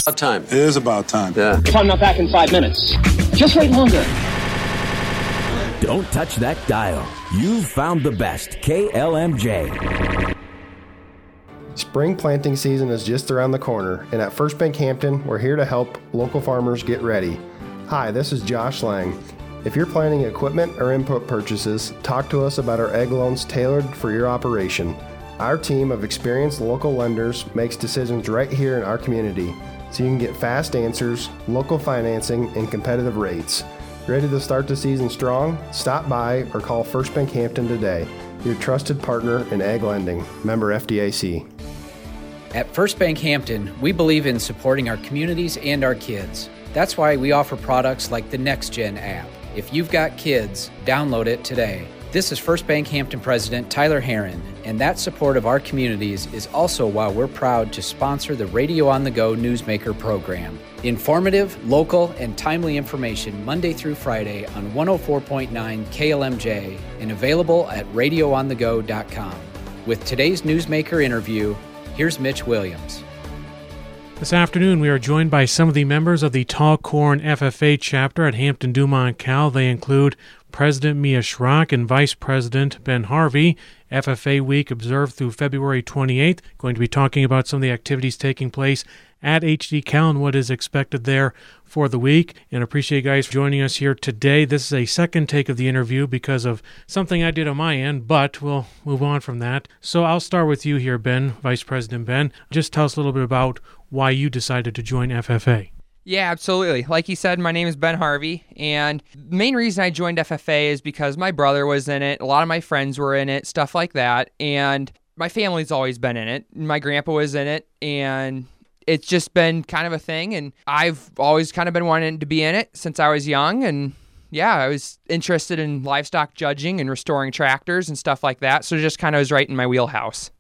Time. It is about time. Yeah. If I'm not back in 5 minutes, just wait longer. Don't touch that dial. You've found the best KLMJ. Spring planting season is just around the corner, and at First Bank Hampton, we're here to help local farmers get ready. Hi, this is Josh Lang. If you're planning equipment or input purchases, talk to us about our egg loans tailored for your operation. Our team of experienced local lenders makes decisions right here in our community, so you can get fast answers, local financing, and competitive rates. Ready to start the season strong? Stop by or call First Bank Hampton today. Your trusted partner in ag lending. Member FDIC. At First Bank Hampton, we believe in supporting our communities and our kids. That's why we offer products like the NextGen app. If you've got kids, download it today. This is First Bank Hampton President Tyler Herron, and that support of our communities is also why we're proud to sponsor the Radio on the Go Newsmaker program. Informative, local, and timely information Monday through Friday on 104.9 KLMJ and available at radioonthego.com. With today's Newsmaker interview, here's Mitch Williams. This afternoon, we are joined by some of the members of the Tall Corn FFA chapter at Hampton-Dumont Cal. They include President Mia Schrock and Vice President Ben Harvey. FFA Week observed through February 28th. Going to be talking about some of the activities taking place at HD Cal and what is expected there for the week. And appreciate you guys joining us here today. This is a second take of the interview because of something I did on my end, but we'll move on from that. So I'll start with you here, Ben, Vice President Ben. Just tell us a little bit about why you decided to join FFA. Yeah, absolutely. Like you said, my name is Ben Harvey, and the main reason I joined FFA is because my brother was in it, a lot of my friends were in it, stuff like that, and my family's always been in it. My grandpa was in it, and it's just been kind of a thing, and I've always kind of been wanting to be in it since I was young, and yeah, I was interested in livestock judging and restoring tractors and stuff like that, so it just kind of was right in my wheelhouse.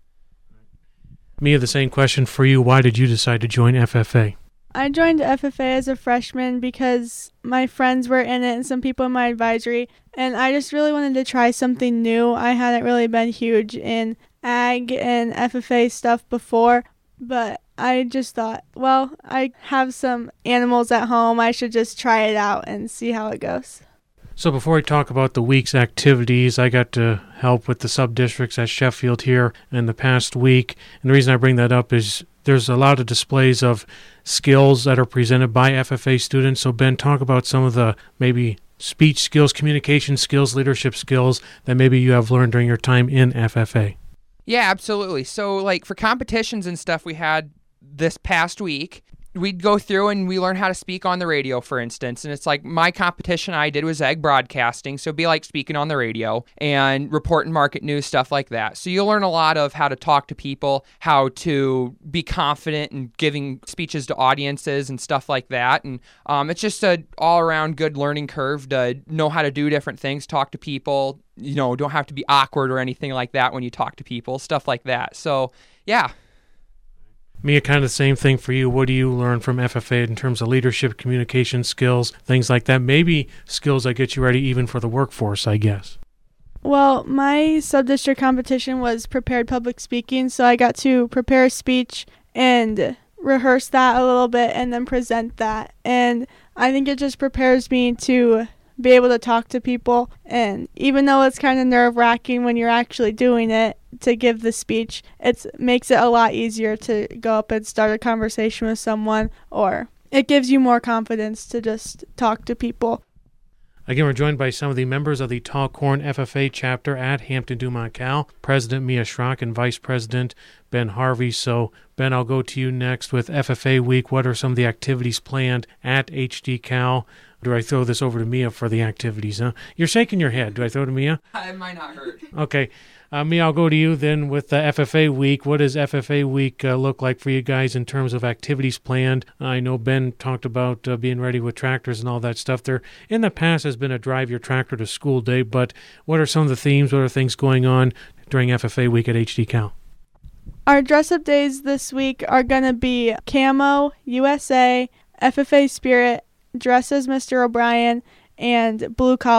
Mia, the same question for you. Why did you decide to join FFA? I joined FFA as a freshman because my friends were in it and some people in my advisory, and I just really wanted to try something new. I hadn't really been huge in ag and FFA stuff before, but I just thought, well, I have some animals at home. I should just try it out and see how it goes. So before we talk about the week's activities, I got to help with the sub-districts at Sheffield here in the past week. And the reason I bring that up is there's a lot of displays of skills that are presented by FFA students. So Ben, talk about some of the maybe speech skills, communication skills, leadership skills that maybe you have learned during your time in FFA. Yeah, absolutely. So like for competitions and stuff we had this past week, we'd go through and we learn how to speak on the radio, for instance. And it's like my competition I did was ag broadcasting. So it'd be like speaking on the radio and reporting market news, stuff like that. So you'll learn a lot of how to talk to people, how to be confident in giving speeches to audiences and stuff like that. And it's just an all-around good learning curve to know how to do different things, talk to people, you know, don't have to be awkward or anything like that when you talk to people, stuff like that. So, yeah. Mia, kind of the same thing for you. What do you learn from FFA in terms of leadership, communication skills, things like that? Maybe skills that get you ready even for the workforce, I guess. Well, my sub-district competition was prepared public speaking, so I got to prepare a speech and rehearse that a little bit and then present that. And I think it just prepares me to be able to talk to people. And even though it's kind of nerve-wracking when you're actually doing it, to give the speech, it makes it a lot easier to go up and start a conversation with someone, or it gives you more confidence to just talk to people. Again, we're joined by some of the members of the Tall Corn FFA chapter at Hampton-Dumont Cal, President Mia Schrock and Vice President Ben Harvey. So, Ben, I'll go to you next with FFA Week. What are some of the activities planned at HD Cal? Do I throw this over to Mia for the activities, huh? You're shaking your head. Do I throw it to Mia? It might not hurt. Okay. Mia, I'll go to you then with the FFA Week. What does FFA Week look like for you guys in terms of activities planned? I know Ben talked about being ready with tractors and all that stuff. There, in the past, has been a Drive Your Tractor to School Day, but what are some of the themes? What are things going on during FFA Week at HD Cal? Our dress-up days this week are going to be Camo, USA, FFA Spirit, Dress as Mr. O'Brien, and Blue Collar.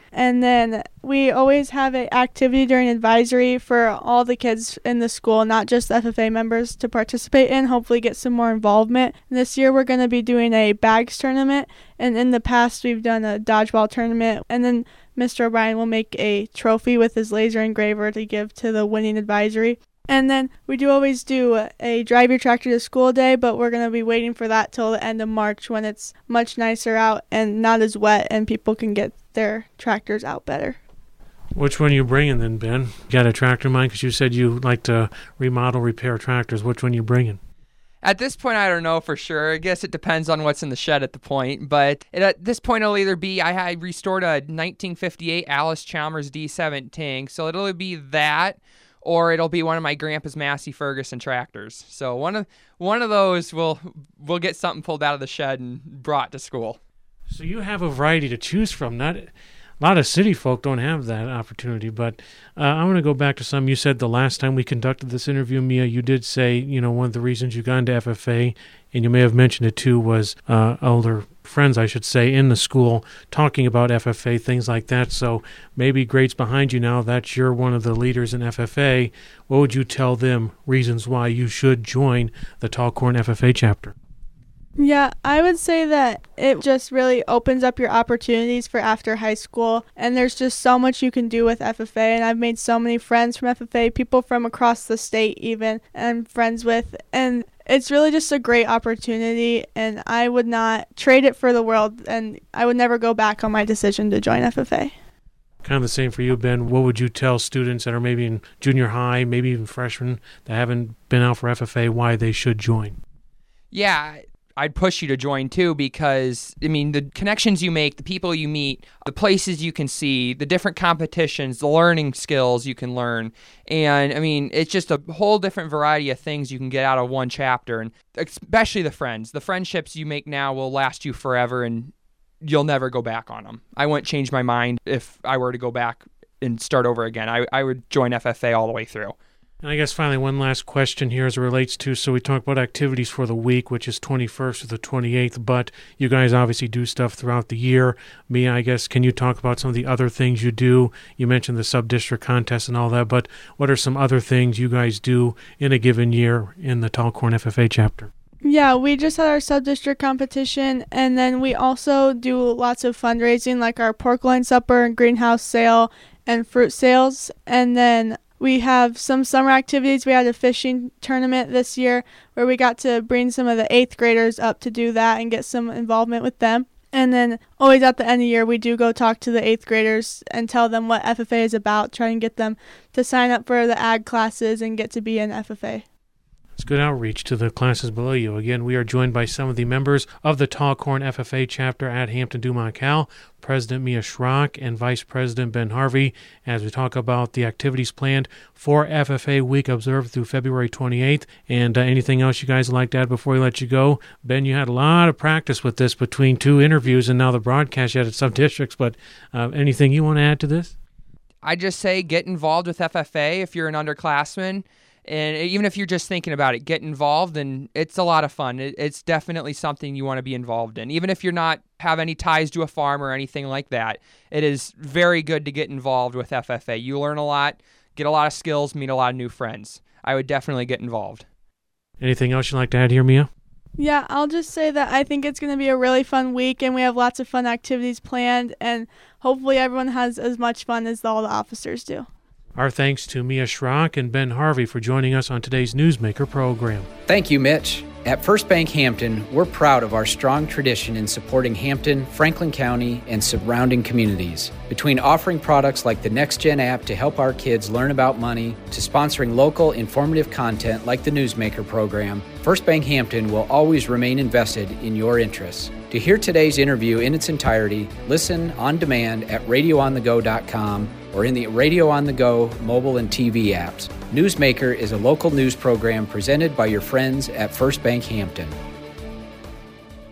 And then we always have an activity during advisory for all the kids in the school, not just the FFA members, to participate in, hopefully get some more involvement. And this year we're going to be doing a bags tournament, and in the past we've done a dodgeball tournament, and then Mr. O'Brien will make a trophy with his laser engraver to give to the winning advisory. And then we do always do a drive your tractor to school day, but we're going to be waiting for that till the end of March when it's much nicer out and not as wet and people can get their tractors out better. Which one are you bringing then, Ben? You got a tractor in mind? Because you said you like to remodel, repair tractors. Which one are you bringing? At this point, I don't know for sure. I guess it depends on what's in the shed at the point. But at this point, it'll either be I restored a 1958 Alice Chalmers D17, so it'll be that, or it'll be one of my grandpa's Massey Ferguson tractors. So one of those we'll get something pulled out of the shed and brought to school. So you have a variety to choose from. Not a lot of city folk don't have that opportunity. But I want to go back to something you said the last time we conducted this interview, Mia. You did say, one of the reasons you got into FFA, and you may have mentioned it too, was older friends, I should say, in the school talking about FFA, things like that. So maybe Great's behind you now that you're one of the leaders in FFA. What would you tell them reasons why you should join the Tall Corn FFA chapter? Yeah, I would say that it just really opens up your opportunities for after high school, and there's just so much you can do with FFA, and I've made so many friends from FFA, people from across the state even, I'm friends with, and it's really just a great opportunity, and I would not trade it for the world, and I would never go back on my decision to join FFA. Kind of the same for you, Ben. What would you tell students that are maybe in junior high, maybe even freshmen that haven't been out for FFA, why they should join? Yeah, I'd push you to join too because, the connections you make, the people you meet, the places you can see, the different competitions, the learning skills you can learn. And, it's just a whole different variety of things you can get out of one chapter. And especially the friends. The friendships you make now will last you forever and you'll never go back on them. I wouldn't change my mind if I were to go back and start over again. I would join FFA all the way through. And I guess finally one last question here as it relates to, so we talked about activities for the week, which is 21st to the 28th, but you guys obviously do stuff throughout the year. Mia, I guess, can you talk about some of the other things you do? You mentioned the sub-district contest and all that, but what are some other things you guys do in a given year in the Tall Corn FFA chapter? Yeah, we just had our sub-district competition, and then we also do lots of fundraising, like our pork loin supper and greenhouse sale and fruit sales, and then we have some summer activities. We had a fishing tournament this year where we got to bring some of the 8th graders up to do that and get some involvement with them. And then always at the end of the year, we do go talk to the 8th graders and tell them what FFA is about, try and get them to sign up for the ag classes and get to be in FFA. It's good outreach to the classes below you. Again, we are joined by some of the members of the Tall Corn FFA chapter at Hampton-Dumont Cal, President Mia Schrock and Vice President Ben Harvey, as we talk about the activities planned for FFA Week observed through February 28th. And anything else you guys would like to add before we let you go? Ben, you had a lot of practice with this between 2 interviews and now the broadcast you had at some districts, but anything you want to add to this? I just say get involved with FFA if you're an underclassman. And even if you're just thinking about it, get involved, and it's a lot of fun. It's definitely something you want to be involved in. Even if you're not have any ties to a farm or anything like that, it is very good to get involved with FFA. You learn a lot, get a lot of skills, meet a lot of new friends. I would definitely get involved. Anything else you'd like to add here, Mia? Yeah, I'll just say that I think it's going to be a really fun week, and we have lots of fun activities planned, and hopefully everyone has as much fun as all the officers do. Our thanks to Mia Schrock and Ben Harvey for joining us on today's Newsmaker program. Thank you, Mitch. At First Bank Hampton, we're proud of our strong tradition in supporting Hampton, Franklin County, and surrounding communities. Between offering products like the NextGen app to help our kids learn about money, to sponsoring local informative content like the Newsmaker program, First Bank Hampton will always remain invested in your interests. To hear today's interview in its entirety, listen on demand at radioonthego.com or in the Radio on the Go mobile and TV apps. Newsmaker is a local news program presented by your friends at First Bank Hampton.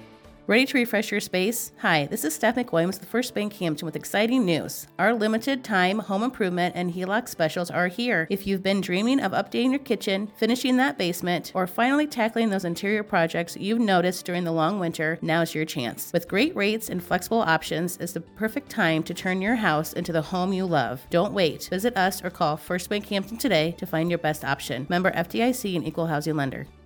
Ready to refresh your space? Hi, this is Steph McWilliams with First Bank Hampton with exciting news. Our limited time home improvement and HELOC specials are here. If you've been dreaming of updating your kitchen, finishing that basement, or finally tackling those interior projects you've noticed during the long winter, now's your chance. With great rates and flexible options, it's the perfect time to turn your house into the home you love. Don't wait. Visit us or call First Bank Hampton today to find your best option. Member FDIC and Equal Housing Lender.